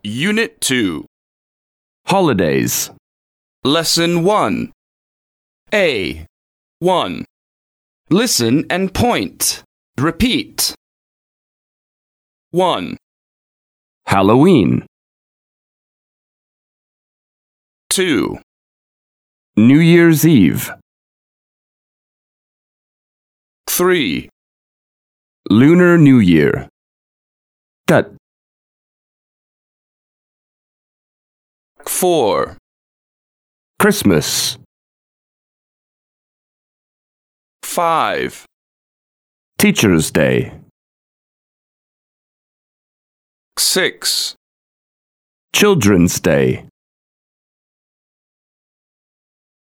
Unit 2. Holidays. Lesson 1. A. 1. Listen and point. Repeat. 1, Halloween. 2, New Year's Eve. 3, Lunar New Year. Tet. 4, Christmas. 5, Teacher's Day. 6, Children's Day.